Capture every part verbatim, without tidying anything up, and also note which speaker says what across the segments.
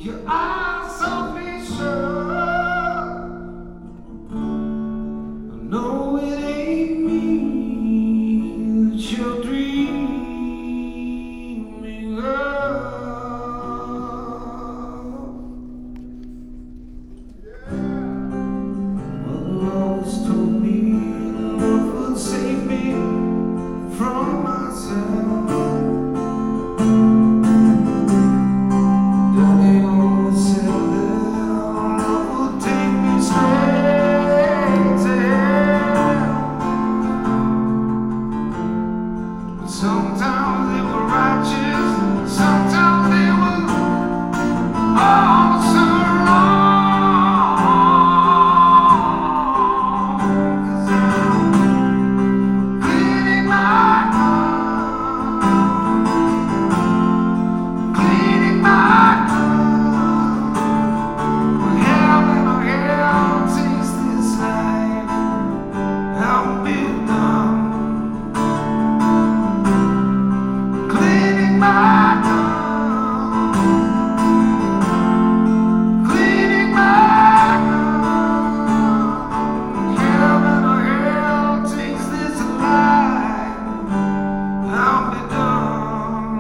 Speaker 1: You are so sure. I know it ain't me that you're dreaming of. Mother always told me love would save me from myself. Sometimes they were righteous, sometimes they were all so wrong. 'Cause I'm cleaning my heart, cleaning my heart. When heaven or hell takes this life, I'll be done. Cleaning my tongue, cleaning my tongue. Heaven or hell takes this life, I'll be done.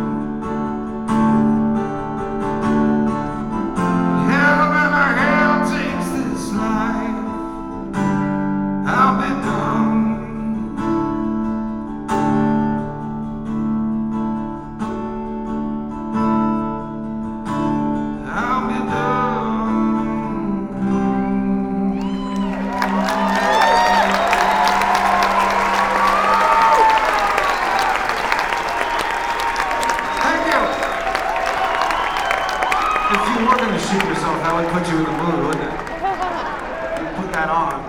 Speaker 1: Heaven or hell takes this life, I'll be done. If you were going to shoot yourself, that would put you in the mood, wouldn't it? You put that on.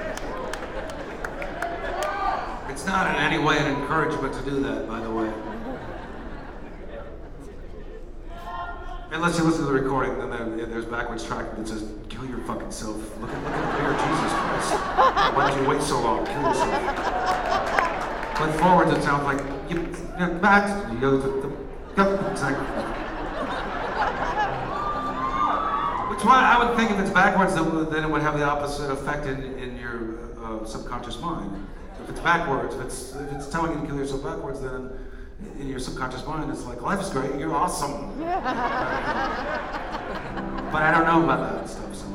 Speaker 1: It's not in any way an encouragement to do that, by the way. Unless you listen to the recording, then there, there's backwards track that says, kill your fucking self. Look at, look at the clear Jesus Christ. Why did you wait so long? Kill yourself. But forwards, it sounds like, you, you know, back, you go to the, go, exactly. Which why I would think if it's backwards, then it would have the opposite effect in, in your uh, subconscious mind. If it's backwards, if it's if it's telling you to kill yourself backwards, then in your subconscious mind, it's like, life is great, you're awesome. But I don't know about that stuff. So.